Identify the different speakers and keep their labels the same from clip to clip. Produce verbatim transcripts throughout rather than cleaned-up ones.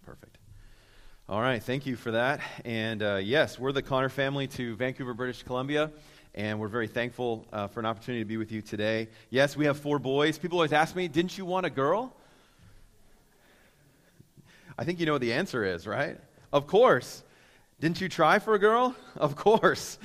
Speaker 1: Perfect. All right, thank you for that. And uh, yes, we're the Connor family to Vancouver, British Columbia, and we're very thankful uh, for an opportunity to be with you today. Yes, we have four boys. People always ask me, didn't you want a girl? I think you know what the answer is, right? Of course. Didn't you try for a girl? Of course.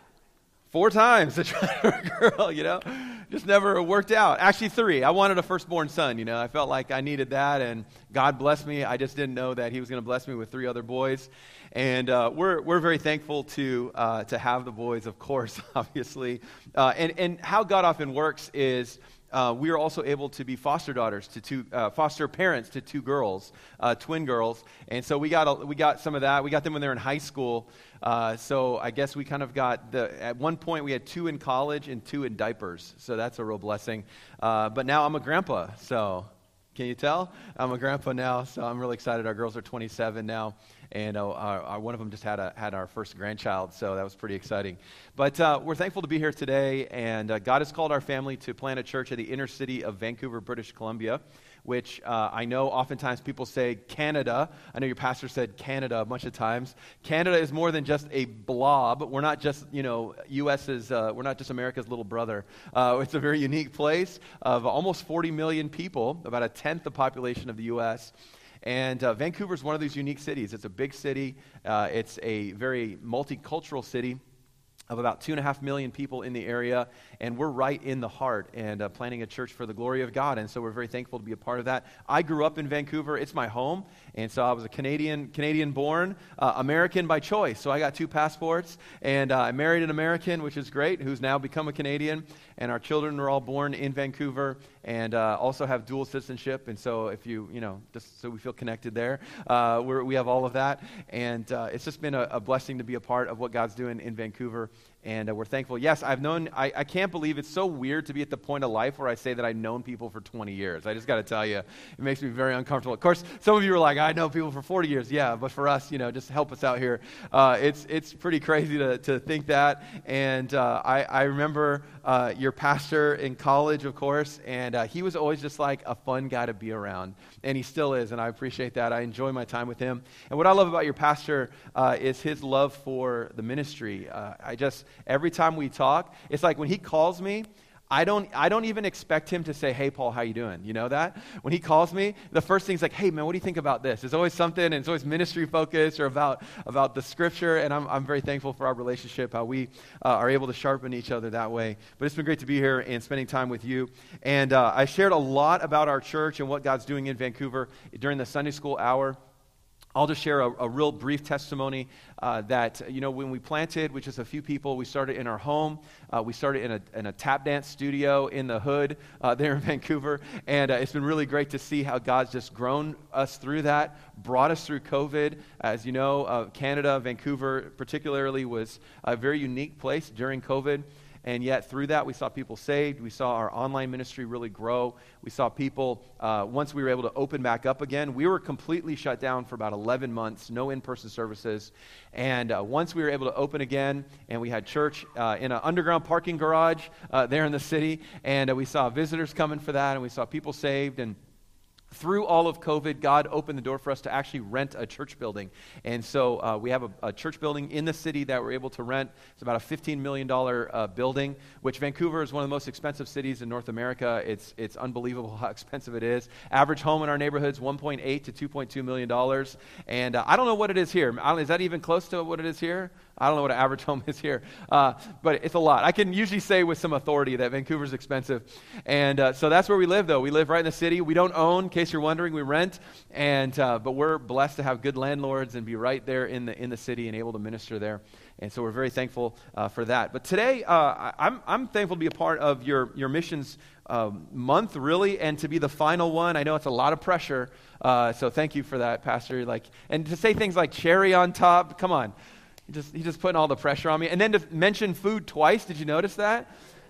Speaker 1: Four times to try for a girl, you know? Just never worked out. Actually, three. I wanted a firstborn son, you know. I felt like I needed that, and God blessed me. I just didn't know that He was going to bless me with three other boys. And uh, we're we're very thankful to uh, to have the boys, of course, obviously. Uh, and, and how God often works is Uh, we are also able to be foster daughters to two, uh, foster parents to two girls, uh, twin girls, and so we got a, we got some of that. We got them when they were in high school. Uh, so I guess we kind of got the. At one point, we had two in college and two in diapers. So that's a real blessing. Uh, but now I'm a grandpa. So can you tell? I'm a grandpa now. So I'm really excited. Our girls are twenty-seven now. And uh, our, our, one of them just had a, had our first grandchild, so that was pretty exciting. But uh, we're thankful to be here today, and uh, God has called our family to plant a church at the inner city of Vancouver, British Columbia, which uh, I know oftentimes people say Canada. I know your pastor said Canada a bunch of times. Canada is more than just a blob. We're not just, you know, U S's, uh, we're not just America's little brother. Uh, it's a very unique place of almost forty million people, about a tenth the population of the U S, And uh, Vancouver is one of these unique cities. It's a big city. Uh, it's a very multicultural city of about two and a half million people in the area, and we're right in the heart and uh, planting a church for the glory of God, and so we're very thankful to be a part of that. I grew up in Vancouver. It's my home, and so I was a Canadian, Canadian-born, uh, American by choice, so I got two passports, and uh, I married an American, which is great, who's now become a Canadian, and our children are all born in Vancouver, and uh, also have dual citizenship, and so if you, you know, just so we feel connected there, uh, we're, we have all of that, and uh, it's just been a, a blessing to be a part of what God's doing in Vancouver. And uh, we're thankful. Yes, I've known, I, I can't believe it's so weird to be at the point of life where I say that I've known people for twenty years. I just got to tell you, it makes me very uncomfortable. Of course, some of you are like, I know people for forty years. Yeah, but for us, you know, just help us out here. Uh, it's it's pretty crazy to, to think that. And uh, I, I remember uh, your pastor in college, of course, and uh, he was always just like a fun guy to be around. And he still is, and I appreciate that. I enjoy my time with him. And what I love about your pastor uh, is his love for the ministry. Uh, I just... Every time we talk, it's like when he calls me, I don't I don't even expect him to say, hey, Paul, how you doing? You know that? When he calls me, the first thing's like, hey, man, what do you think about this? It's always something, and it's always ministry focused or about, about the scripture, and I'm I'm very thankful for our relationship, how we uh, are able to sharpen each other that way. But it's been great to be here and spending time with you. And uh, I shared a lot about our church and what God's doing in Vancouver during the Sunday school hour. I'll just share a, a real brief testimony uh, that, you know, when we planted, which is a few people, we started in our home. Uh, we started in a, in a tap dance studio in the hood uh, there in Vancouver. And uh, it's been really great to see how God's just grown us through that, brought us through COVID. As you know, uh, Canada, Vancouver particularly, was a very unique place during COVID. And yet through that, we saw people saved. We saw our online ministry really grow. We saw people, uh, once we were able to open back up again, we were completely shut down for about eleven months, no in-person services. And uh, once we were able to open again, and we had church uh, in an underground parking garage uh, there in the city, and uh, we saw visitors coming for that, and we saw people saved. And through all of COVID, God opened the door for us to actually rent a church building. And so uh, we have a, a church building in the city that we're able to rent. It's about a fifteen million dollars uh, building, which Vancouver is one of the most expensive cities in North America. It's it's unbelievable how expensive it is. Average home in our neighborhood is one point eight to two point two million dollars. And uh, I don't know what it is here. I don't, is that even close to what it is here? I don't know what an average home is here, uh, but it's a lot. I can usually say with some authority that Vancouver's expensive. And uh, so that's where we live, though. We live right in the city. We don't own, in case you're wondering, we rent. And uh, but we're blessed to have good landlords and be right there in the in the city and able to minister there. And so we're very thankful uh, for that. But today, uh, I, I'm I'm thankful to be a part of your your missions um, month, really, and to be the final one. I know it's a lot of pressure, uh, so thank you for that, Pastor. Like, and to say things like cherry on top, come on. He just, he's just putting all the pressure on me. And then to mention food twice, did you notice that?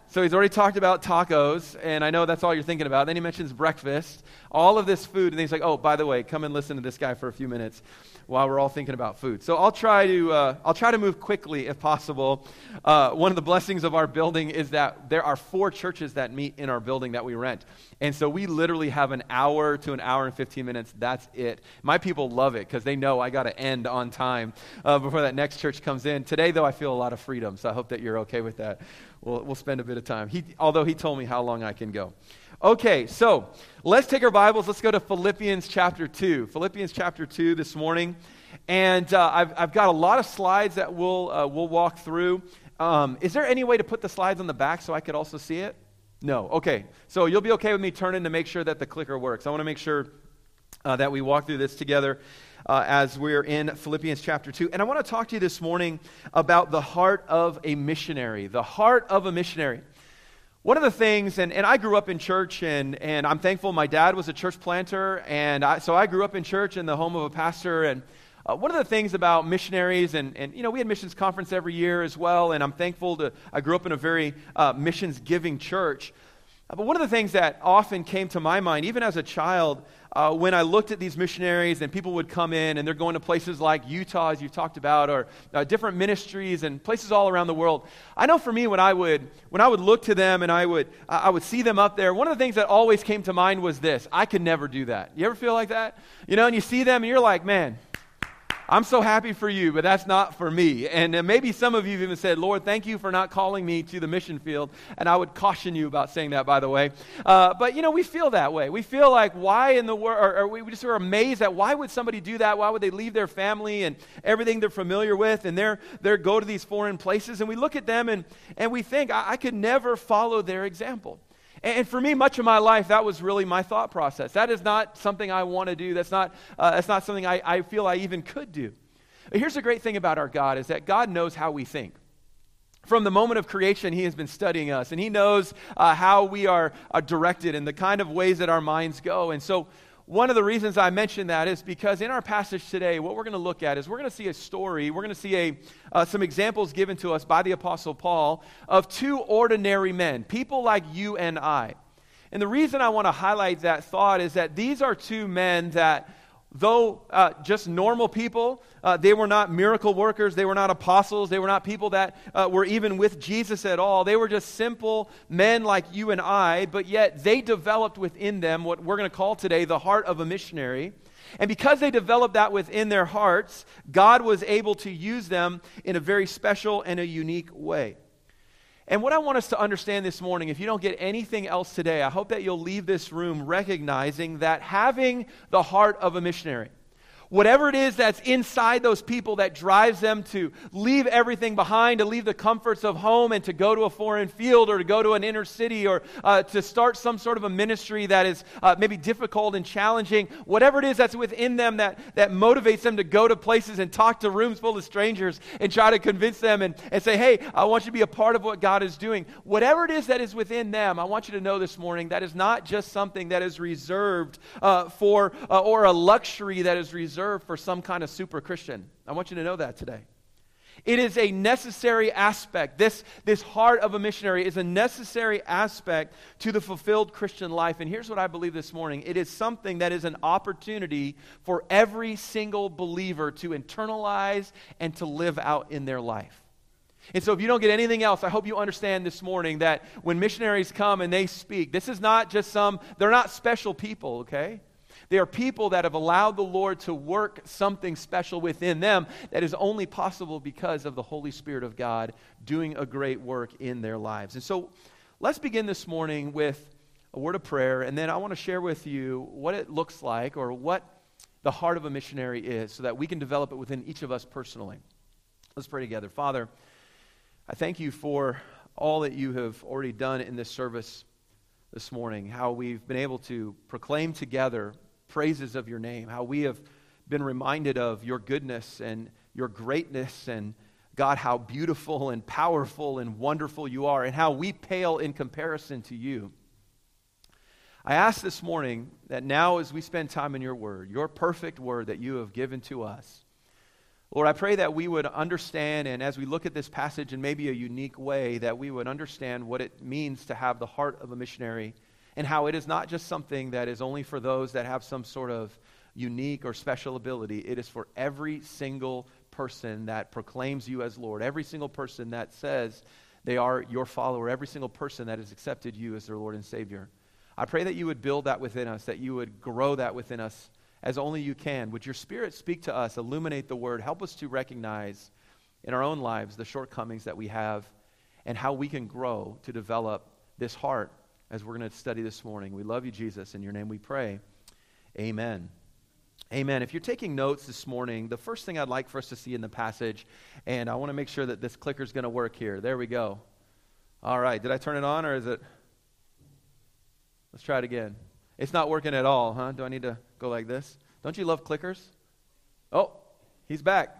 Speaker 1: So he's already talked about tacos, and I know that's all you're thinking about. Then he mentions breakfast, all of this food, and then he's like, oh, by the way, come and listen to this guy for a few minutes while we're all thinking about food. So I'll try to uh, I'll try to move quickly if possible. Uh, one of the blessings of our building is that there are four churches that meet in our building that we rent. And so we literally have an hour to an hour and fifteen minutes. That's it. My people love it because they know I got to end on time uh, before that next church comes in. Today, though, I feel a lot of freedom, so I hope that you're okay with that. We'll, we'll spend a bit of time. He, although he told me how long I can go. Okay, so let's take our Bibles. Let's go to Philippians chapter two. Philippians chapter two this morning. And uh, I've, I've got a lot of slides that we'll, uh, we'll walk through. Um, is there any way to put the slides on the back so I could also see it? No. Okay. So you'll be okay with me turning to make sure that the clicker works. I want to make sure uh, that we walk through this together uh, as we're in Philippians chapter two. And I want to talk to you this morning about the heart of a missionary. The heart of a missionary. One of the things, and, and I grew up in church, and, and I'm thankful my dad was a church planter, and I, so I grew up in church in the home of a pastor, and Uh, one of the things about missionaries, and, and you know, we had missions conference every year as well, and I'm thankful to, I grew up in a very uh, missions-giving church. Uh, but one of the things that often came to my mind, even as a child, uh, when I looked at these missionaries and people would come in and they're going to places like Utah, as you've talked about, or uh, different ministries and places all around the world. I know for me, when I would when I would look to them and I would I would see them up there, one of the things that always came to mind was this: I could never do that. You ever feel like that? You know, and you see them and you're like, man, I'm so happy for you, but that's not for me. And uh, maybe some of you have even said, Lord, thank you for not calling me to the mission field. And I would caution you about saying that, by the way. Uh, but, you know, we feel that way. We feel like, why in the world, or, or we just are amazed at why would somebody do that? Why would they leave their family and everything they're familiar with, and they're, they're go to these foreign places? And we look at them and, and we think, I, I could never follow their example. And for me, much of my life, that was really my thought process. That is not something I want to do. That's not, uh, that's not something I, I feel I even could do. But here's the great thing about our God, is that God knows how we think. From the moment of creation, He has been studying us, and He knows uh, how we are uh, directed and the kind of ways that our minds go. And so one of the reasons I mention that is because in our passage today, what we're going to look at is we're going to see a story, we're going to see a uh, some examples given to us by the Apostle Paul of two ordinary men, people like you and I. And the reason I want to highlight that thought is that these are two men that, though uh, just normal people, uh, they were not miracle workers, they were not apostles, they were not people that uh, were even with Jesus at all. They were just simple men like you and I, but yet they developed within them what we're going to call today the heart of a missionary. And because they developed that within their hearts, God was able to use them in a very special and a unique way. And what I want us to understand this morning, if you don't get anything else today, I hope that you'll leave this room recognizing that having the heart of a missionary, whatever it is that's inside those people that drives them to leave everything behind, to leave the comforts of home and to go to a foreign field or to go to an inner city or uh, to start some sort of a ministry that is uh, maybe difficult and challenging, whatever it is that's within them that, that motivates them to go to places and talk to rooms full of strangers and try to convince them and, and say, hey, I want you to be a part of what God is doing. Whatever it is that is within them, I want you to know this morning that is not just something that is reserved uh, for uh, or a luxury that is reserved for some kind of super Christian. I want you to know that today. It is a necessary aspect. This, this heart of a missionary is a necessary aspect to the fulfilled Christian life. And here's what I believe this morning. It is something that is an opportunity for every single believer to internalize and to live out in their life. And so if you don't get anything else, I hope you understand this morning that when missionaries come and they speak, this is not just some, they're not special people, okay? They are people that have allowed the Lord to work something special within them that is only possible because of the Holy Spirit of God doing a great work in their lives. And so let's begin this morning with a word of prayer, and then I want to share with you what it looks like or what the heart of a missionary is so that we can develop it within each of us personally. Let's pray together. Father, I thank you for all that you have already done in this service this morning, how we've been able to proclaim together praises of your name, how we have been reminded of your goodness and your greatness, and God, how beautiful and powerful and wonderful you are, and how we pale in comparison to you. I ask this morning that now as we spend time in your word, your perfect word that you have given to us, Lord, I pray that we would understand, and as we look at this passage in maybe a unique way, that we would understand what it means to have the heart of a missionary, and how it is not just something that is only for those that have some sort of unique or special ability. It is for every single person that proclaims you as Lord, every single person that says they are your follower, every single person that has accepted you as their Lord and Savior. I pray that you would build that within us, that you would grow that within us as only you can. Would your Spirit speak to us, illuminate the Word, help us to recognize in our own lives the shortcomings that we have and how we can grow to develop this heart as we're going to study this morning. We love you, Jesus. In your name we pray. Amen. Amen. If you're taking notes this morning, the first thing I'd like for us to see in the passage, and I want to make sure that this clicker's going to work here. There we go. All right. Did I turn it on, or is it? Let's try it again. It's not working at all, huh? Do I need to go like this? Don't you love clickers? Oh, he's back.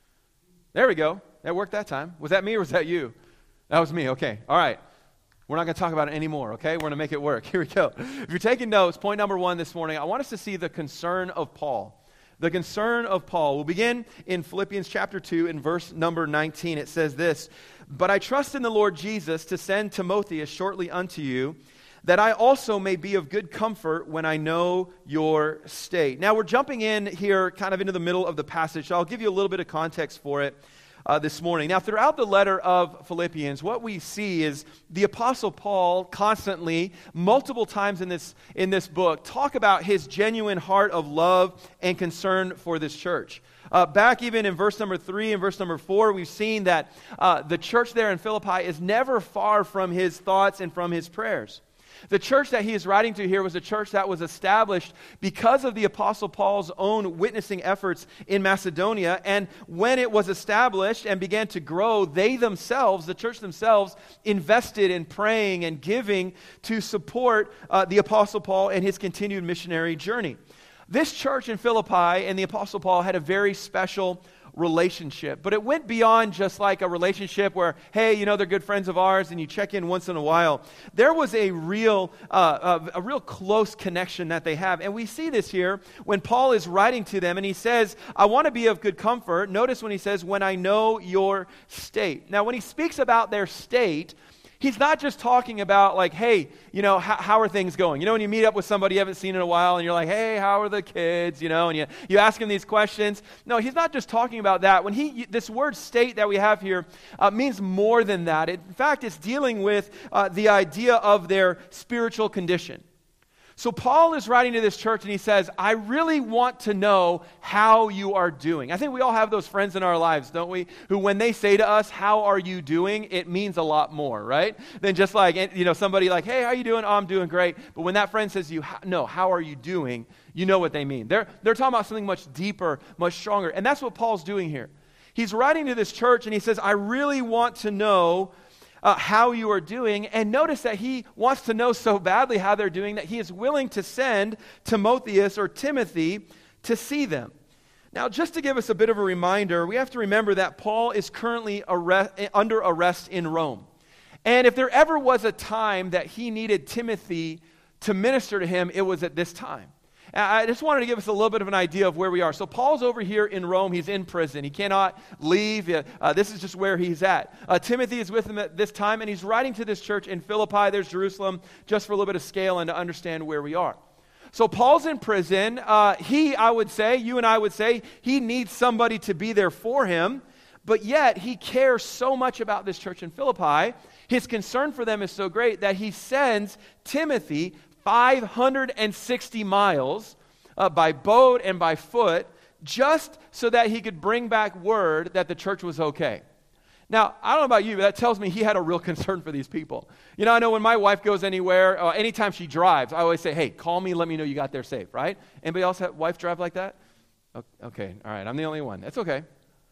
Speaker 1: There we go. That worked that time. Was that me or was that you? That was me. Okay. All right. We're not going to talk about it anymore, okay? We're going to make it work. Here we go. If you're taking notes, point number one this morning, I want us to see the concern of Paul. The concern of Paul. We'll begin in Philippians chapter two in verse number nineteen. It says this, "But I trust in the Lord Jesus to send Timotheus shortly unto you, that I also may be of good comfort when I know your state." Now we're jumping in here kind of into the middle of the passage, so I'll give you a little bit of context for it uh, this morning. Now throughout the letter of Philippians, what we see is the Apostle Paul constantly, multiple times in this, in this book, talk about his genuine heart of love and concern for this church. Uh, back even in verse number three and verse number four, we've seen that uh, the church there in Philippi is never far from his thoughts and from his prayers. The church that he is writing to here was a church that was established because of the Apostle Paul's own witnessing efforts in Macedonia. And when it was established and began to grow, they themselves, the church themselves, invested in praying and giving to support uh, the Apostle Paul and his continued missionary journey. This church in Philippi and the Apostle Paul had a very special relationship, but it went beyond just like a relationship where, hey, you know, they're good friends of ours and you check in once in a while. There was a real, uh, a, a real close connection that they have, and we see this here when Paul is writing to them, and he says, "I want to be of good comfort." Notice when he says, "When I know your state." Now, when he speaks about their state, he's not just talking about like, hey, you know, how, how are things going? You know, when you meet up with somebody you haven't seen in a while and you're like, hey, how are the kids? You know, and you, you ask him these questions. No, he's not just talking about that. When he, this word state that we have here uh, means more than that. It, in fact, it's dealing with uh, the idea of their spiritual condition. So Paul is writing to this church and he says, I really want to know how you are doing. I think we all have those friends in our lives, don't we? Who when they say to us, how are you doing? It means a lot more, right? Than just like, you know, somebody like, hey, how are you doing? Oh, I'm doing great. But when that friend says to you, no, how are you doing? You know what they mean. They're, they're talking about something much deeper, much stronger. And that's what Paul's doing here. He's writing to this church and he says, I really want to know Uh, how you are doing, and notice that he wants to know so badly how they're doing that he is willing to send Timotheus or Timothy to see them. Now, just to give us a bit of a reminder, we have to remember that Paul is currently arrest, under arrest in Rome. And if there ever was a time that he needed Timothy to minister to him, it was at this time. I just wanted to give us a little bit of an idea of where we are. So Paul's over here in Rome. He's in prison. He cannot leave. Uh, this is just where he's at. Uh, Timothy is with him at this time, and he's writing to this church in Philippi. There's Jerusalem, just for a little bit of scale and to understand where we are. So Paul's in prison. Uh, he, I would say, you and I would say, he needs somebody to be there for him, but yet he cares so much about this church in Philippi. His concern for them is so great that he sends Timothy five hundred sixty miles uh, by boat and by foot just so that he could bring back word that the church was okay. Now, I don't know about you, but that tells me he had a real concern for these people. You know, I know when my wife goes anywhere, uh, anytime she drives, I always say, hey, call me, let me know you got there safe, right? Anybody else have wife drive like that? Okay, all right, I'm the only one. That's okay.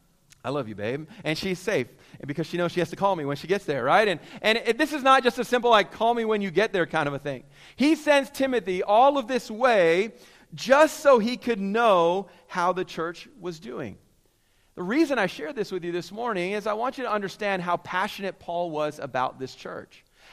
Speaker 1: I love you, babe. And she's safe because she knows she has to call me when she gets there, right? And and it, this is not just a simple, like, call me when you get there kind of a thing. He sends Timothy all of this way just so he could know how the church was doing. The reason I share this with you this morning is I want you to understand how passionate Paul was about this church.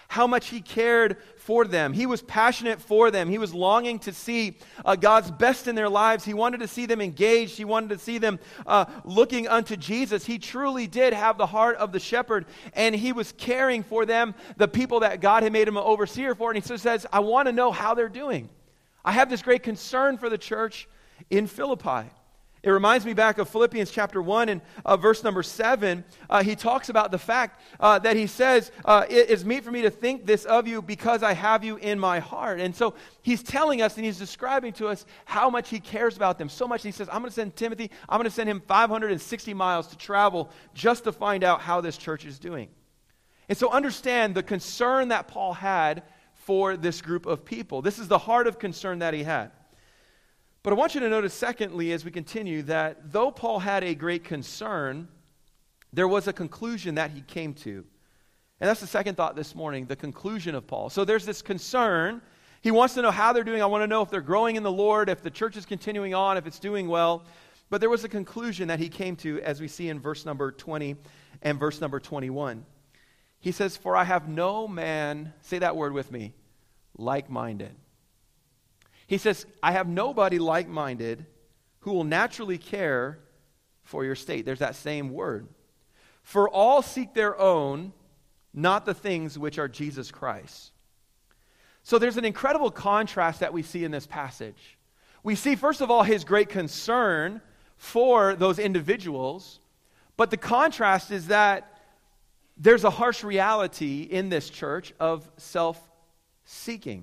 Speaker 1: how much he cared for them. He was passionate for them. He was longing to see uh, God's best in their lives. He wanted to see them engaged. He wanted to see them uh, looking unto Jesus. He truly did have the heart of the shepherd, and he was caring for them, the people that God had made him an overseer for. And he so says, I want to know how they're doing. I have this great concern for the church in Philippi. It reminds me back of Philippians chapter one and uh, verse number seven. Uh, he talks about the fact uh, that he says, uh, it is meet for me to think this of you because I have you in my heart. And so he's telling us and he's describing to us how much he cares about them. So much he says, I'm going to send Timothy, I'm going to send him five hundred sixty miles to travel just to find out how this church is doing. And so understand the concern that Paul had for this group of people. This is the heart of concern that he had. But I want you to notice, secondly, as we continue, that though Paul had a great concern, there was a conclusion that he came to. And that's the second thought this morning, the conclusion of Paul. So there's this concern. He wants to know how they're doing. I want to know if they're growing in the Lord, if the church is continuing on, if it's doing well. But there was a conclusion that he came to, as we see in verse number twenty and verse number twenty-one. He says, for I have no man, say that word with me, like-minded. He says, I have nobody like-minded who will naturally care for your state. There's that same word. For all seek their own, not the things which are Jesus Christ. So there's an incredible contrast that we see in this passage. We see, first of all, his great concern for those individuals. But the contrast is that there's a harsh reality in this church of self-seeking.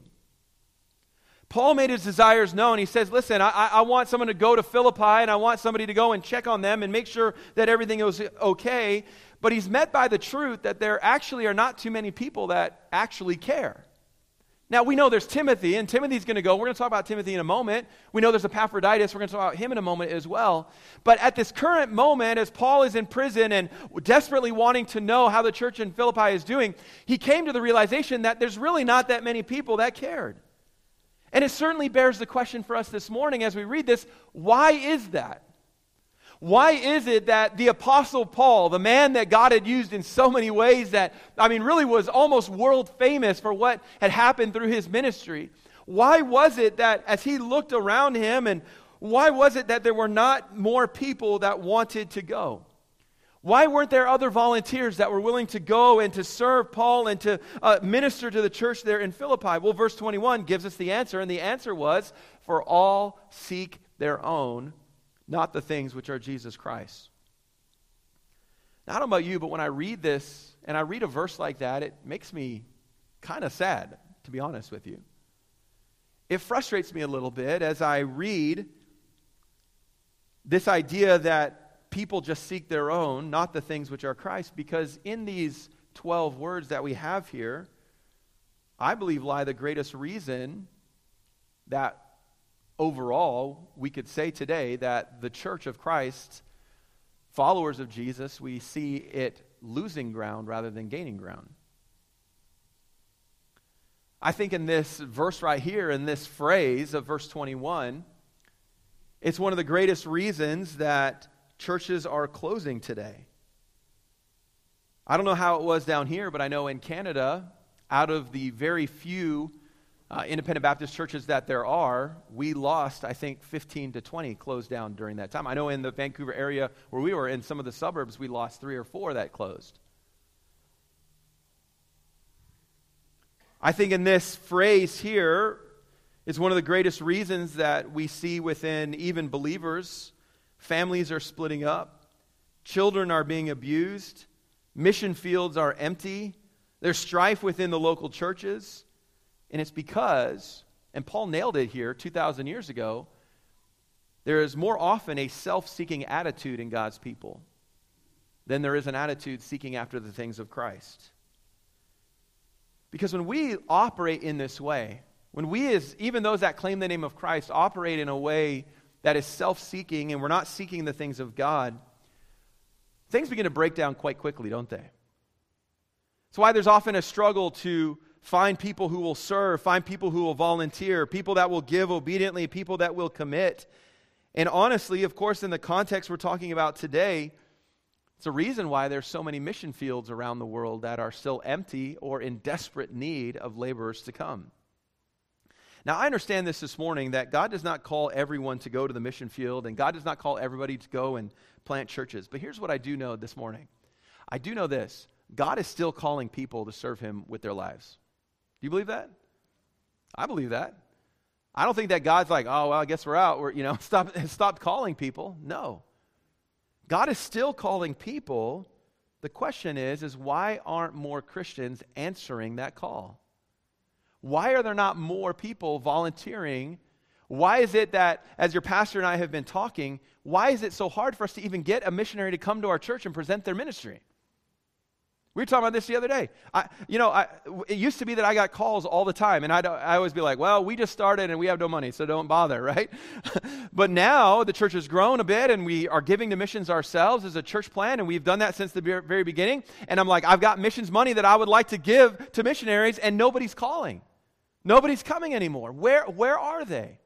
Speaker 1: Paul made his desires known. He says, listen, I, I want someone to go to Philippi, and I want somebody to go and check on them and make sure that everything is okay. But he's met by the truth that there actually are not too many people that actually care. Now, we know there's Timothy, and Timothy's going to go. We're going to talk about Timothy in a moment. We know there's Epaphroditus. We're going to talk about him in a moment as well. But at this current moment, as Paul is in prison and desperately wanting to know how the church in Philippi is doing, he came to the realization that there's really not that many people that cared. And it certainly bears the question for us this morning as we read this, why is that? Why is it that the Apostle Paul, the man that God had used in so many ways that, I mean, really was almost world famous for what had happened through his ministry, why was it that as he looked around him, and why was it that there were not more people that wanted to go? Why weren't there other volunteers that were willing to go and to serve Paul and to uh, minister to the church there in Philippi? Well, verse twenty-one gives us the answer, and the answer was, for all seek their own, not the things which are Jesus Christ. Now, I don't know about you, but when I read this, and I read a verse like that, it makes me kind of sad, to be honest with you. It frustrates me a little bit as I read this idea that people just seek their own, not the things which are Christ, because in these twelve words that we have here, I believe lie the greatest reason that overall we could say today that the church of Christ, followers of Jesus, we see it losing ground rather than gaining ground. I think in this verse right here, in this phrase of verse twenty-one, it's one of the greatest reasons that churches are closing today. I don't know how it was down here, but I know in Canada, out of the very few uh, independent Baptist churches that there are, we lost, I think, fifteen to twenty closed down during that time. I know in the Vancouver area where we were, in some of the suburbs, we lost three or four that closed. I think in this phrase here is one of the greatest reasons that we see within even believers. Families are splitting up. Children are being abused. Mission fields are empty. There's strife within the local churches. And it's because, and Paul nailed it here two thousand years ago, there is more often a self-seeking attitude in God's people than there is an attitude seeking after the things of Christ. Because when we operate in this way, when we, as even those that claim the name of Christ, operate in a way that is self-seeking and we're not seeking the things of God, things begin to break down quite quickly, don't they? That's why there's often a struggle to find people who will serve, find people who will volunteer, people that will give obediently, people that will commit. And honestly, of course, in the context we're talking about today, It's a reason why there's so many mission fields around the world that are still empty or in desperate need of laborers to come. Now, I understand this this morning, that God does not call everyone to go to the mission field, and God does not call everybody to go and plant churches. But here's what I do know this morning. I do know this. God is still calling people to serve him with their lives. Do you believe that? I believe that. I don't think that God's like, oh, well, I guess we're out. We're, you know, stop, stop calling people. No. God is still calling people. The question is, is why aren't more Christians answering that call? Why are there not more people volunteering? Why is it that, as your pastor and I have been talking, why is it so hard for us to even get a missionary to come to our church and present their ministry? We were talking about this the other day. I, you know, I, it used to be that I got calls all the time, and I'd, I always be like, well, we just started and we have no money, so don't bother, right? But now the church has grown a bit, and we are giving to missions ourselves as a church plan, and we've done that since the very beginning. And I'm like, I've got missions money that I would like to give to missionaries, and nobody's calling. Nobody's coming anymore. Where, where are they?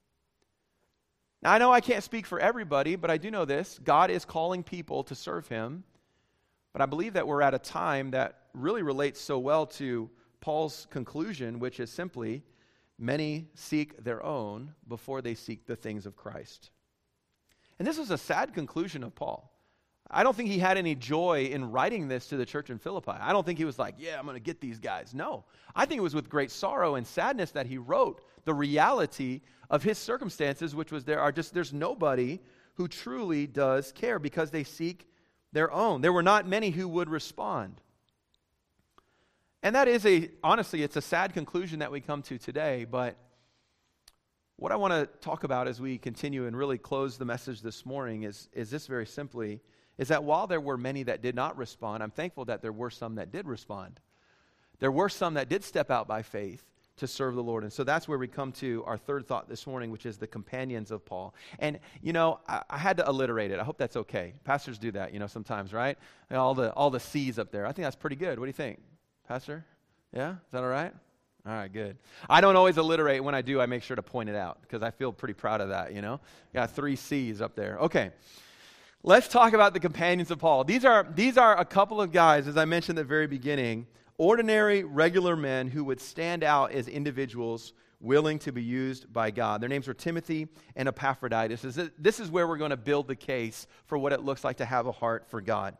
Speaker 1: Now, I know I can't speak for everybody, but I do know this. God is calling people to serve him. But I believe that we're at a time that really relates so well to Paul's conclusion, which is simply, many seek their own before they seek the things of Christ. And this was a sad conclusion of Paul. I don't think he had any joy in writing this to the church in Philippi. I don't think he was like, yeah, I'm going to get these guys. No. I think it was with great sorrow and sadness that he wrote the reality of his circumstances, which was there are just, there's nobody who truly does care because they seek their own. There were not many who would respond. And that is a, honestly, it's a sad conclusion that we come to today, but what I want to talk about as we continue and really close the message this morning is, is this very simply, is that while there were many that did not respond, I'm thankful that there were some that did respond. There were some that did step out by faith to serve the Lord. And so that's where we come to our third thought this morning, which is the companions of Paul. And, you know, I, I had to alliterate it. I hope that's okay. Pastors do that, you know, sometimes, right? All the all the C's up there. I think that's pretty good. What do you think, Pastor? Yeah? Is that all right? All right, good. I don't always alliterate. When I do, I make sure to point it out because I feel pretty proud of that, you know? Got three C's up there. Okay. Let's talk about the companions of Paul. These are, these are a couple of guys, as I mentioned at the very beginning, ordinary, regular men who would stand out as individuals willing to be used by God. Their names were Timothy and Epaphroditus. This is where we're going to build the case for what it looks like to have a heart for God.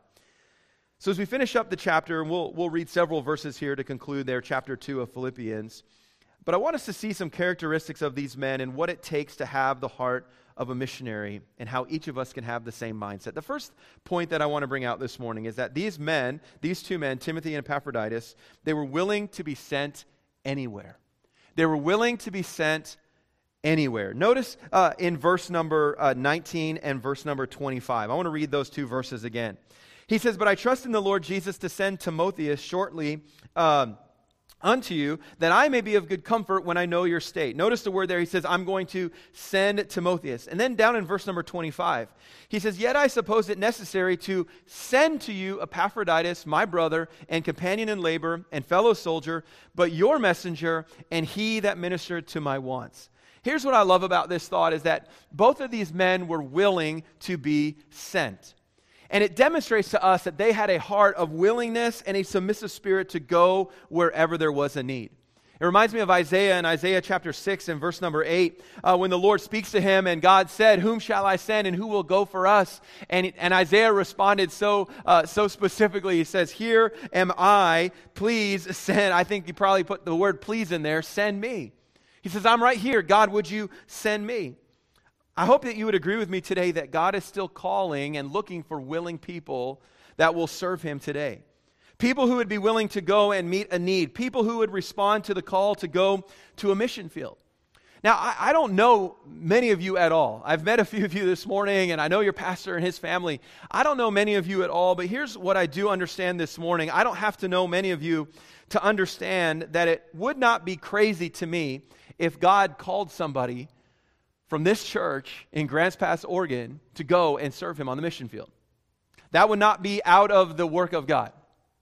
Speaker 1: So as we finish up the chapter, and we'll, we'll read several verses here to conclude there, chapter two of Philippians. But I want us to see some characteristics of these men and what it takes to have the heart of a missionary and how each of us can have the same mindset. The first point that I want to bring out this morning is that these men, these two men, Timothy and Epaphroditus, they were willing to be sent anywhere. They were willing to be sent anywhere. Notice uh, in verse number uh, nineteen and verse number twenty-five. I want to read those two verses again. He says, "But I trust in the Lord Jesus to send Timotheus shortly um, unto you, that I may be of good comfort when I know your state." Notice the word there. He says, I'm going to send Timotheus. And then down in verse number twenty-five, he says, "Yet I suppose it necessary to send to you Epaphroditus, my brother and companion in labor and fellow soldier, but your messenger and he that ministered to my wants." Here's what I love about this thought is that both of these men were willing to be sent. And it demonstrates to us that they had a heart of willingness and a submissive spirit to go wherever there was a need. It reminds me of Isaiah in Isaiah chapter six and verse number eight, uh, when the Lord speaks to him and God said, "Whom shall I send and who will go for us?" And, and Isaiah responded so uh, so specifically. He says, "Here am I, please send." I think he probably put the word please in there, "Send me." He says, "I'm right here. God, would you send me?" I hope that you would agree with me today that God is still calling and looking for willing people that will serve him today. People who would be willing to go and meet a need. People who would respond to the call to go to a mission field. Now, I, I don't know many of you at all. I've met a few of you this morning, and I know your pastor and his family. I don't know many of you at all, but here's what I do understand this morning. I don't have to know many of you to understand that it would not be crazy to me if God called somebody from this church in Grants Pass, Oregon, to go and serve him on the mission field. That would not be out of the work of God.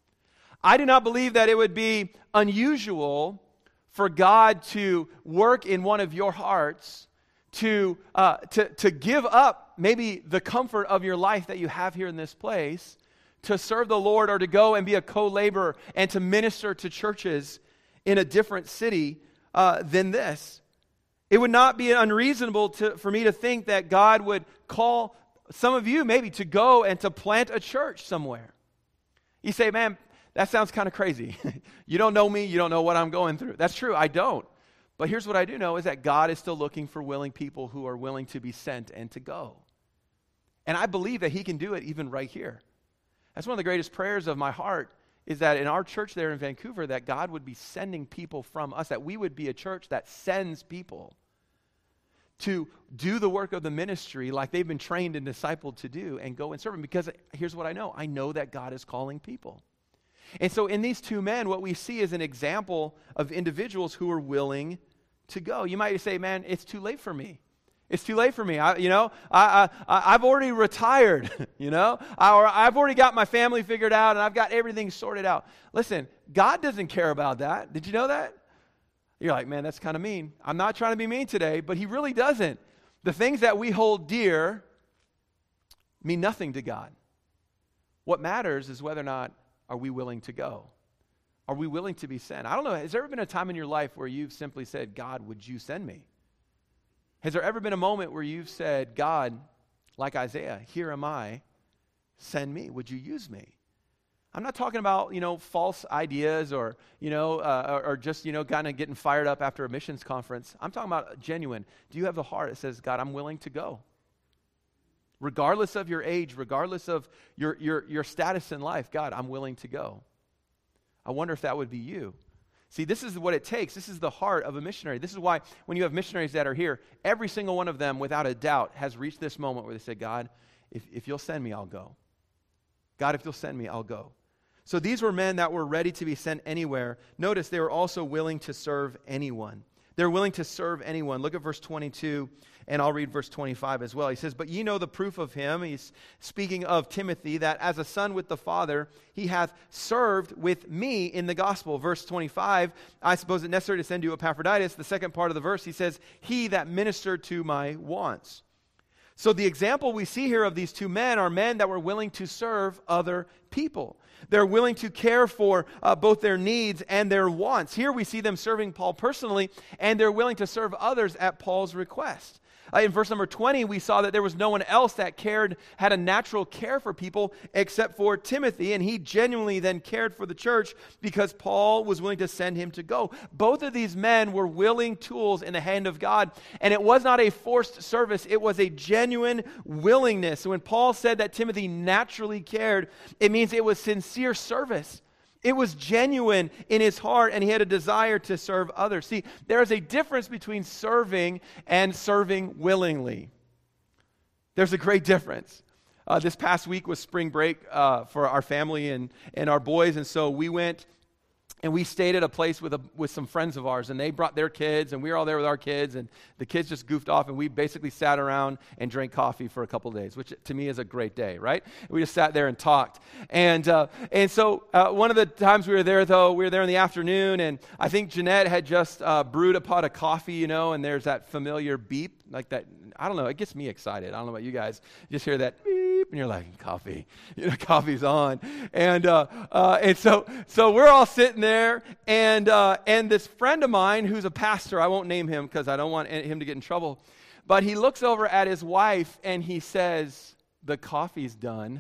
Speaker 1: I do not believe that it would be unusual for God to work in one of your hearts to, uh, to, to give up maybe the comfort of your life that you have here in this place to serve the Lord or to go and be a co-laborer and to minister to churches in a different city uh, than this. It would not be unreasonable to, for me to think that God would call some of you maybe to go and to plant a church somewhere. You say, man, that sounds kind of crazy. You don't know me. You don't know what I'm going through. That's true. I don't. But here's what I do know is that God is still looking for willing people who are willing to be sent and to go. And I believe that he can do it even right here. That's one of the greatest prayers of my heart is that in our church there in Vancouver, that God would be sending people from us, that we would be a church that sends people to do the work of the ministry like they've been trained and discipled to do and go and serve them. Because here's what I know. I know that God is calling people. And so in these two men, what we see is an example of individuals who are willing to go. You might say, man, it's too late for me. It's too late for me. I, you know, I, I, I've already retired, you know, I, or I've already got my family figured out and I've got everything sorted out. Listen, God doesn't care about that. Did you know that? You're like, man, that's kind of mean. I'm not trying to be mean today, but he really doesn't. The things that we hold dear mean nothing to God. What matters is whether or not are we willing to go? Are we willing to be sent? I don't know. Has there ever been a time in your life where you've simply said, God, would you send me? Has there ever been a moment where you've said, God, like Isaiah, here am I, send me. Would you use me? I'm not talking about, you know, false ideas or, you know, uh, or, or just, you know, kind of getting fired up after a missions conference. I'm talking about genuine. Do you have the heart that says, God, I'm willing to go? Regardless of your age, regardless of your, your, your status in life, God, I'm willing to go. I wonder if that would be you. See, this is what it takes. This is the heart of a missionary. This is why when you have missionaries that are here, every single one of them, without a doubt, has reached this moment where they say, God, if, if you'll send me, I'll go. God, if you'll send me, I'll go. So these were men that were ready to be sent anywhere. Notice they were also willing to serve anyone. They're willing to serve anyone. Look at verse twenty-two, and I'll read verse twenty-five as well. He says, but ye know the proof of him, he's speaking of Timothy, that as a son with the Father, he hath served with me in the gospel. Verse twenty-five, I suppose it necessary to send you Epaphroditus. The second part of the verse, he says, he that ministered to my wants. So the example we see here of these two men are men that were willing to serve other people. They're willing to care for uh, both their needs and their wants. Here we see them serving Paul personally, and they're willing to serve others at Paul's request. Uh, in verse number twenty, we saw that there was no one else that cared, had a natural care for people except for Timothy, and he genuinely then cared for the church because Paul was willing to send him to go. Both of these men were willing tools in the hand of God, and it was not a forced service. It was a genuine willingness. So when Paul said that Timothy naturally cared, it means it was sincere service. It was genuine in his heart, and he had a desire to serve others. See, there is a difference between serving and serving willingly. There's a great difference. Uh, this past week was spring break uh, for our family and, and our boys, and so we went and we stayed at a place with a, with some friends of ours, and they brought their kids, and we were all there with our kids, and the kids just goofed off, and we basically sat around and drank coffee for a couple of days, which to me is a great day, right? We just sat there and talked. And uh, and so uh, one of the times we were there, though, we were there in the afternoon, and I think Jeanette had just uh, brewed a pot of coffee, you know, and there's that familiar beep, like that. I don't know, it gets me excited. I don't know about you guys. You just hear that beep, and you're like, coffee. You know, coffee's on. And uh, uh, and so so we're all sitting there, and uh, and this friend of mine who's a pastor, I won't name him because I don't want him to get in trouble, but he looks over at his wife, and he says, the coffee's done.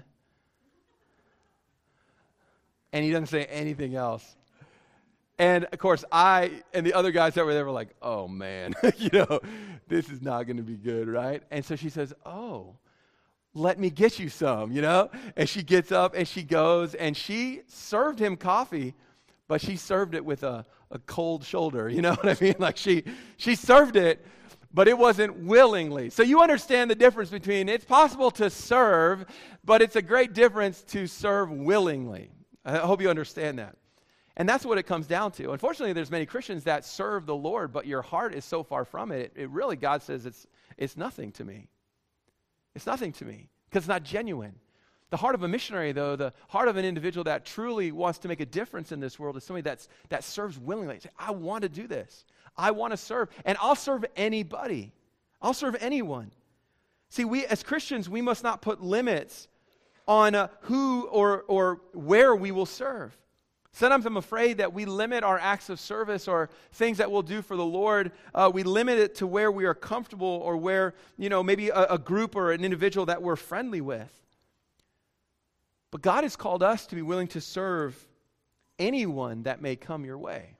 Speaker 1: And he doesn't say anything else. And, of course, I and the other guys that were there were like, oh, man, you know, this is not going to be good, right? And so she says, oh, let me get you some, you know? And she gets up and she goes and she served him coffee, but she served it with a, a cold shoulder, you know what I mean? Like she she served it, but it wasn't willingly. So you understand the difference between it's possible to serve, but it's a great difference to serve willingly. I hope you understand that. And that's what it comes down to. Unfortunately, there's many Christians that serve the Lord, but your heart is so far from it. It, it really, God says, it's it's nothing to me. It's nothing to me because it's not genuine. The heart of a missionary, though, the heart of an individual that truly wants to make a difference in this world is somebody that's, that serves willingly. Say, I want to do this. I want to serve, and I'll serve anybody. I'll serve anyone. See, we as Christians, we must not put limits on uh, who or, or where we will serve. Sometimes I'm afraid that we limit our acts of service or things that we'll do for the Lord. Uh, we limit it to where we are comfortable or where, you know, maybe a, a group or an individual that we're friendly with. But God has called us to be willing to serve anyone that may come your way.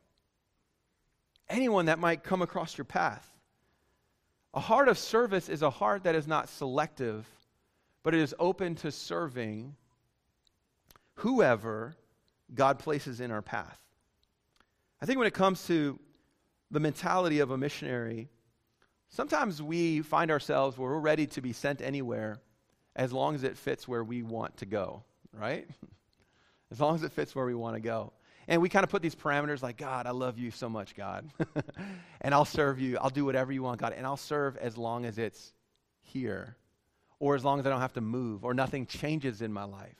Speaker 1: Anyone that might come across your path. A heart of service is a heart that is not selective, but it is open to serving whoever God places in our path. I think when it comes to the mentality of a missionary, sometimes we find ourselves where we're ready to be sent anywhere as long as it fits where we want to go, right? As long as it fits where we want to go. And we kind of put these parameters like, God, I love you so much, God. And I'll serve you. I'll do whatever you want, God. And I'll serve as long as it's here. Or as long as I don't have to move. Or nothing changes in my life.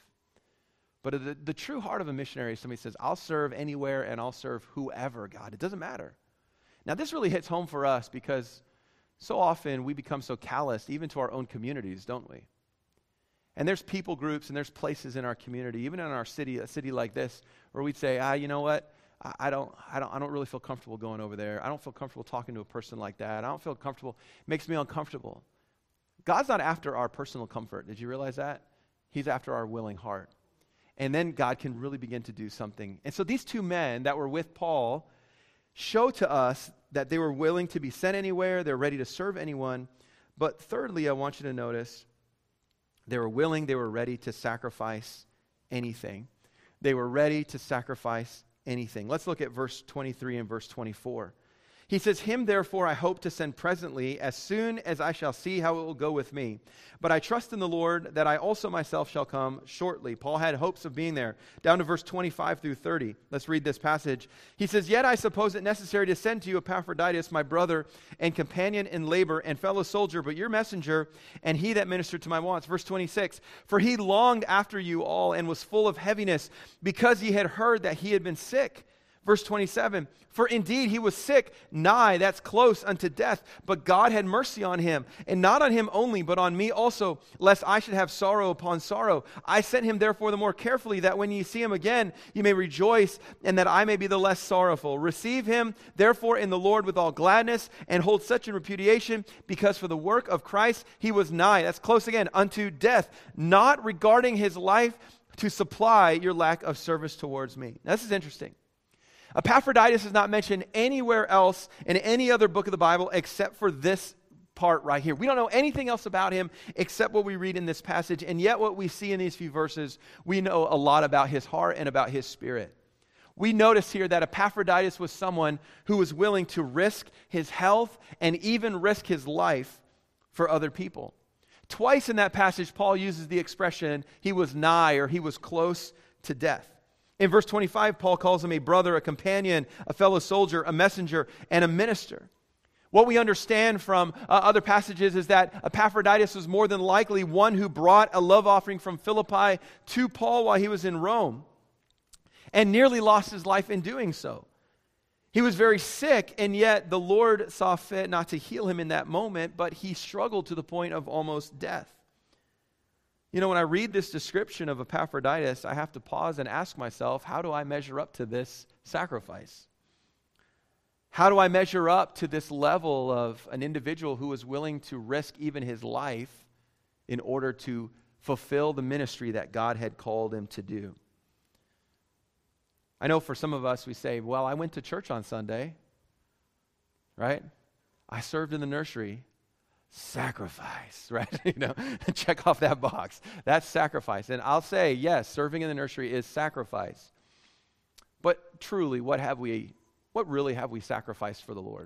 Speaker 1: But the, the true heart of a missionary is somebody says, I'll serve anywhere and I'll serve whoever, God. It doesn't matter. Now, this really hits home for us because so often we become so callous even to our own communities, don't we? And there's people groups and there's places in our community, even in our city, a city like this, where we'd say, ah, you know what? I, I don't, I don't, I don't really feel comfortable going over there. I don't feel comfortable talking to a person like that. I don't feel comfortable. It makes me uncomfortable. God's not after our personal comfort. Did you realize that? He's after our willing heart. And then God can really begin to do something. And so these two men that were with Paul show to us that they were willing to be sent anywhere. They're ready to serve anyone. But thirdly, I want you to notice they were willing, they were ready to sacrifice anything. They were ready to sacrifice anything. Let's look at verse twenty-three and verse twenty-four. He says, him therefore I hope to send presently, as soon as I shall see how it will go with me. But I trust in the Lord that I also myself shall come shortly. Paul had hopes of being there. Down to verse twenty-five through thirty. Let's read this passage. He says, yet I suppose it necessary to send to you Epaphroditus, my brother and companion in labor and fellow soldier, but your messenger and he that ministered to my wants. Verse twenty-six, for he longed after you all and was full of heaviness because he had heard that he had been sick. Verse twenty-seven, for indeed he was sick, nigh, that's close unto death, but God had mercy on him, and not on him only, but on me also, lest I should have sorrow upon sorrow. I sent him therefore the more carefully, that when ye see him again, ye may rejoice, and that I may be the less sorrowful. Receive him therefore in the Lord with all gladness, and hold such in repudiation, because for the work of Christ he was nigh, that's close again, unto death, not regarding his life to supply your lack of service towards me. Now, this is interesting. Epaphroditus is not mentioned anywhere else in any other book of the Bible except for this part right here. We don't know anything else about him except what we read in this passage, and yet what we see in these few verses, we know a lot about his heart and about his spirit. We notice here that Epaphroditus was someone who was willing to risk his health and even risk his life for other people. Twice in that passage, Paul uses the expression, he was nigh or he was close to death. In verse twenty-five, Paul calls him a brother, a companion, a fellow soldier, a messenger, and a minister. What we understand from uh, other passages is that Epaphroditus was more than likely one who brought a love offering from Philippi to Paul while he was in Rome and nearly lost his life in doing so. He was very sick, and yet the Lord saw fit not to heal him in that moment, but he struggled to the point of almost death. You know, when I read this description of Epaphroditus, I have to pause and ask myself, how do I measure up to this sacrifice? How do I measure up to this level of an individual who is willing to risk even his life in order to fulfill the ministry that God had called him to do? I know for some of us, we say, well, I went to church on Sunday, right? I served in the nursery. Sacrifice, right? You know, check off that box. That's sacrifice. And I'll say, yes, serving in the nursery is sacrifice. But truly, what have we, what really have we sacrificed for the Lord?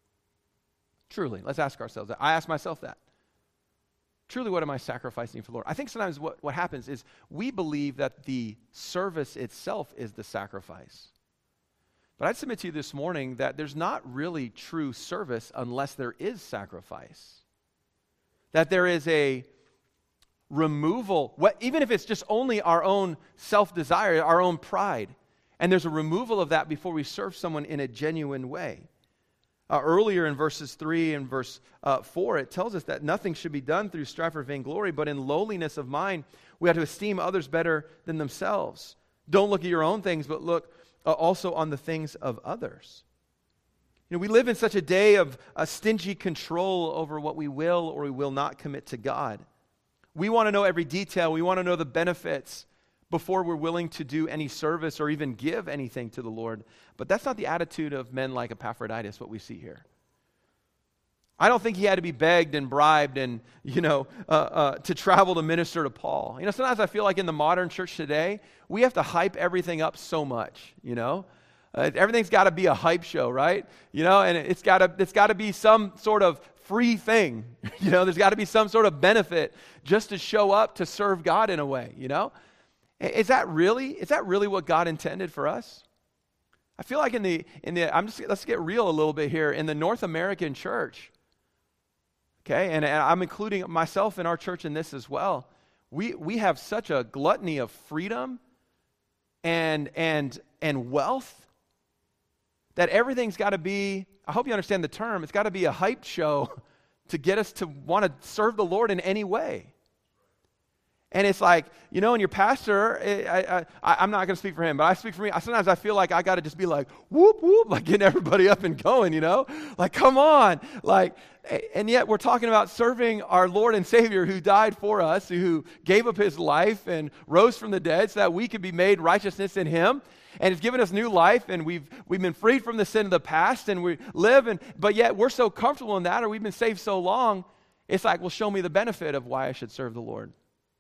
Speaker 1: Truly, let's ask ourselves that. I ask myself that. Truly, what am I sacrificing for the Lord? I think sometimes what, what happens is we believe that the service itself is the sacrifice. But I'd submit to you this morning that there's not really true service unless there is sacrifice. That there is a removal, what, even if it's just only our own self-desire, our own pride, and there's a removal of that before we serve someone in a genuine way. Uh, earlier in verses three and verse uh, four, it tells us that nothing should be done through strife or vainglory, but in lowliness of mind, we have to esteem others better than themselves. Don't look at your own things, but look uh, also on the things of others. You know, we live in such a day of a stingy control over what we will or we will not commit to God. We want to know every detail. We want to know the benefits before we're willing to do any service or even give anything to the Lord. But that's not the attitude of men like Epaphroditus, what we see here. I don't think he had to be begged and bribed and, you know, uh, uh, to travel to minister to Paul. You know, sometimes I feel like in the modern church today, we have to hype everything up so much, you know. Uh, everything's got to be a hype show, right? You know, and it's got to it's got to be some sort of free thing. You know, there's got to be some sort of benefit just to show up to serve God in a way, you know. Is that really, is that really what God intended for us? I feel like in the, in the, I'm just, let's get real a little bit here. In the North American church, okay, and, and I'm including myself in our church in this as well, we, we have such a gluttony of freedom and, and, and wealth that everything's got to be, I hope you understand the term, it's got to be a hype show to get us to want to serve the Lord in any way. And it's like, you know, and your pastor, I, I, I'm not going to speak for him, but I speak for me. I, sometimes I feel like I got to just be like, whoop, whoop, like getting everybody up and going, you know? Like, come on. Like, and yet we're talking about serving our Lord and Savior who died for us, who gave up his life and rose from the dead so that we could be made righteousness in him. And has given us new life, and we've we've been freed from the sin of the past, and we live, and but yet we're so comfortable in that, or we've been saved so long, it's like, well, show me the benefit of why I should serve the Lord.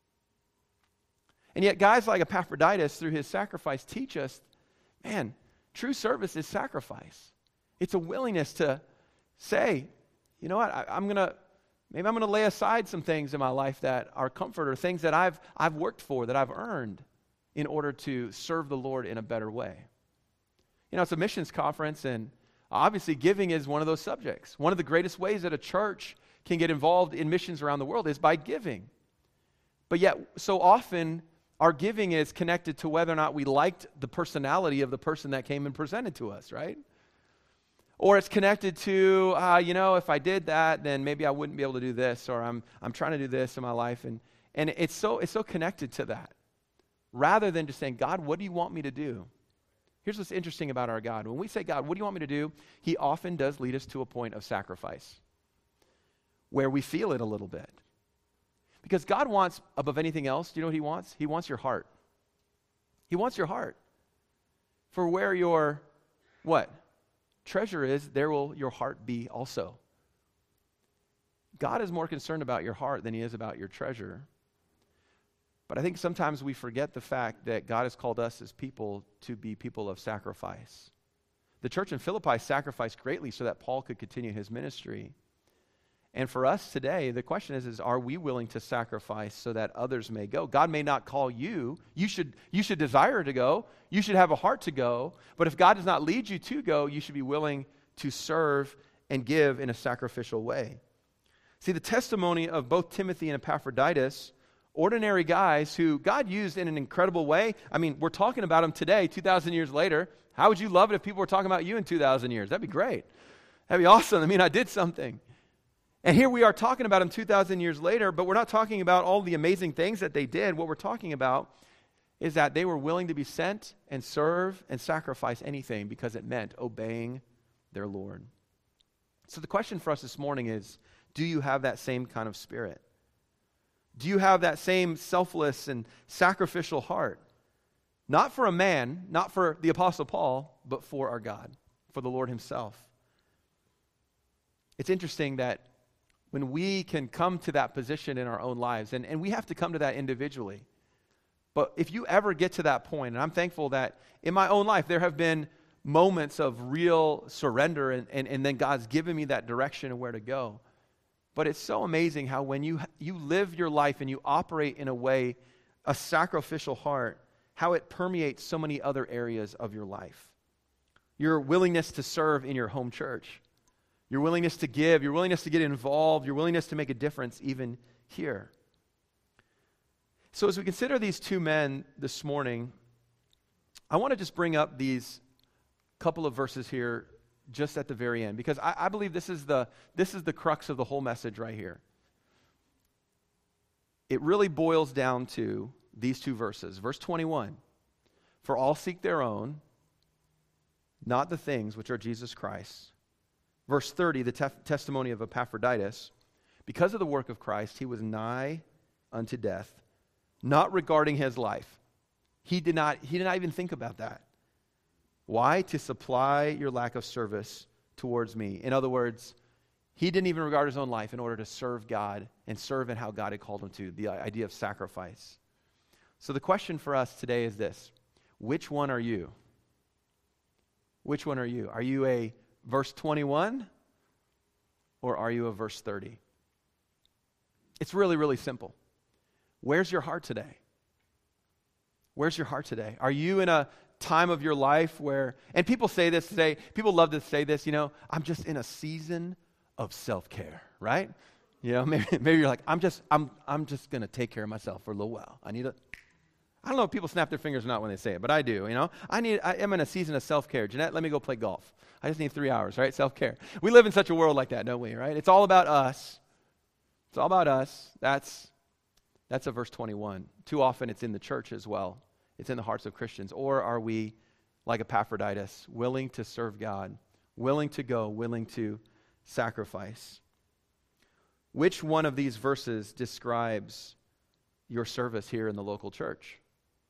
Speaker 1: And yet guys like Epaphroditus, through his sacrifice, teach us, man, true service is sacrifice. It's a willingness to say, you know what, I, I'm going to, maybe I'm going to lay aside some things in my life that are comfort or things that I've I've worked for, that I've earned in order to serve the Lord in a better way. You know, it's a missions conference, and obviously giving is one of those subjects. One of the greatest ways that a church can get involved in missions around the world is by giving. But yet, so often, our giving is connected to whether or not we liked the personality of the person that came and presented to us, right? Or it's connected to, uh, you know, if I did that, then maybe I wouldn't be able to do this, or I'm I'm trying to do this in my life, and and it's so it's so connected to that, rather than just saying, God, what do you want me to do? Here's what's interesting about our God. When we say, God, what do you want me to do? He often does lead us to a point of sacrifice, where we feel it a little bit. Because God wants, above anything else, do you know what he wants? He wants your heart. He wants your heart. For where your, what? Treasure is, there will your heart be also. God is more concerned about your heart than he is about your treasure. But I think sometimes we forget the fact that God has called us as people to be people of sacrifice. The church in Philippi sacrificed greatly so that Paul could continue his ministry. And for us today, the question is, is are we willing to sacrifice so that others may go? God may not call you. You should, you should desire to go. You should have a heart to go. But if God does not lead you to go, you should be willing to serve and give in a sacrificial way. See, the testimony of both Timothy and Epaphroditus, ordinary guys who God used in an incredible way. I mean, we're talking about them today, two thousand years later. How would you love it if people were talking about you in two thousand years? That'd be great. That'd be awesome. I mean, I did something. And here we are talking about them two thousand years later, but we're not talking about all the amazing things that they did. What we're talking about is that they were willing to be sent and serve and sacrifice anything because it meant obeying their Lord. So the question for us this morning is, do you have that same kind of spirit? Do you have that same selfless and sacrificial heart? Not for a man, not for the Apostle Paul, but for our God, for the Lord himself. It's interesting that when we can come to that position in our own lives, and, and we have to come to that individually. But if you ever get to that point, and I'm thankful that in my own life there have been moments of real surrender, and, and, and then God's given me that direction of where to go. But it's so amazing how when you you live your life and you operate in a way, a sacrificial heart, how it permeates so many other areas of your life. Your willingness to serve in your home church, your willingness to give, your willingness to get involved, your willingness to make a difference even here. So as we consider these two men this morning, I want to just bring up these couple of verses here just at the very end, because I, I believe this is the this is the crux of the whole message right here. It really boils down to these two verses. Verse twenty-one, for all seek their own, not the things which are Jesus Christ. Verse thirty, the tef- testimony of Epaphroditus, because of the work of Christ, he was nigh unto death, not regarding his life. He did not, he did not even think about that. Why? To supply your lack of service towards me. In other words, he didn't even regard his own life in order to serve God and serve in how God had called him to, the idea of sacrifice. So the question for us today is this: which one are you? Which one are you? Are you a verse twenty-one or are you a verse thirty? It's really, really simple. Where's your heart today? Where's your heart today? Are you in a time of your life where, and people say this today, people love to say this, you know, I'm just in a season of self-care, right? You know, maybe, maybe you're like, I'm just, I'm, I'm just going to take care of myself for a little while. I need a, I don't know if people snap their fingers or not when they say it, but I do, you know. I need, I am in a season of self-care. Jeanette, let me go play golf. I just need three hours, right? Self-care. We live in such a world like that, don't we, right? It's all about us. It's all about us. That's, that's a verse twenty-one. Too often it's in the church as well. It's in the hearts of Christians. Or are we, like Epaphroditus, willing to serve God, willing to go, willing to sacrifice? Which one of these verses describes your service here in the local church?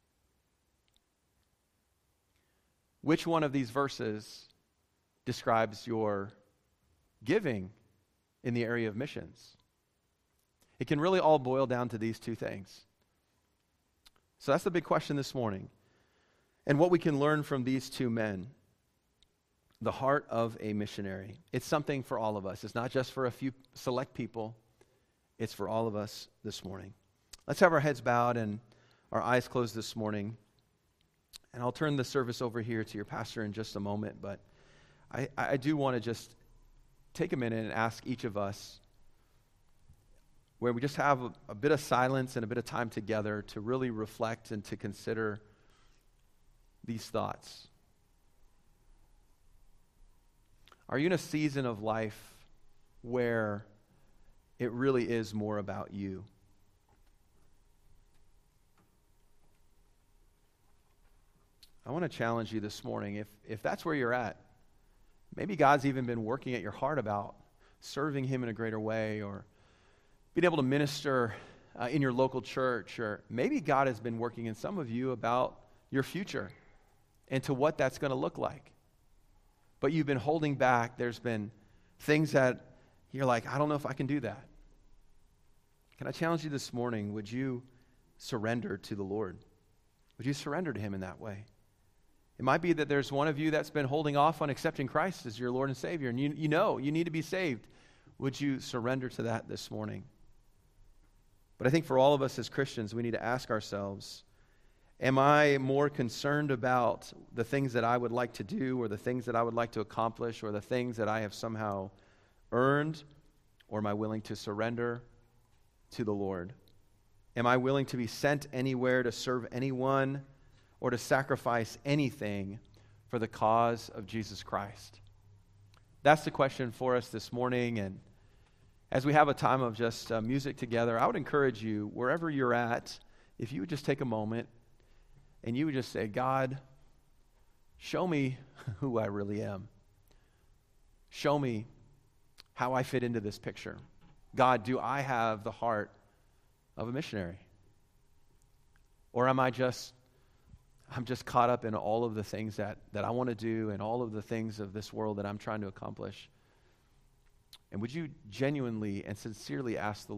Speaker 1: Which one of these verses describes your giving in the area of missions? It can really all boil down to these two things. So that's the big question this morning. And what we can learn from these two men, the heart of a missionary. It's something for all of us. It's not just for a few select people. It's for all of us this morning. Let's have our heads bowed and our eyes closed this morning. And I'll turn the service over here to your pastor in just a moment. But I, I do want to just take a minute and ask each of us, where we just have a, a bit of silence and a bit of time together to really reflect and to consider these thoughts. Are you in a season of life where it really is more about you? I want to challenge you this morning, if if that's where you're at, maybe God's even been working at your heart about serving Him in a greater way, or being able to minister uh, in your local church, or maybe God has been working in some of you about your future and to what that's going to look like. But you've been holding back. There's been things that you're like, I don't know if I can do that. Can I challenge you this morning? Would you surrender to the Lord? Would you surrender to Him in that way? It might be that there's one of you that's been holding off on accepting Christ as your Lord and Savior, and you, you know you need to be saved. Would you surrender to that this morning? But I think for all of us as Christians, we need to ask ourselves, am I more concerned about the things that I would like to do, or the things that I would like to accomplish, or the things that I have somehow earned, or am I willing to surrender to the Lord? Am I willing to be sent anywhere to serve anyone, or to sacrifice anything for the cause of Jesus Christ? That's the question for us this morning. And as we have a time of just uh, music together, I would encourage you, wherever you're at, if you would just take a moment and you would just say, God, show me who I really am. Show me how I fit into this picture. God, do I have the heart of a missionary? Or am I just, I'm just caught up in all of the things that, that I want to do, and all of the things of this world that I'm trying to accomplish? And would you genuinely and sincerely ask the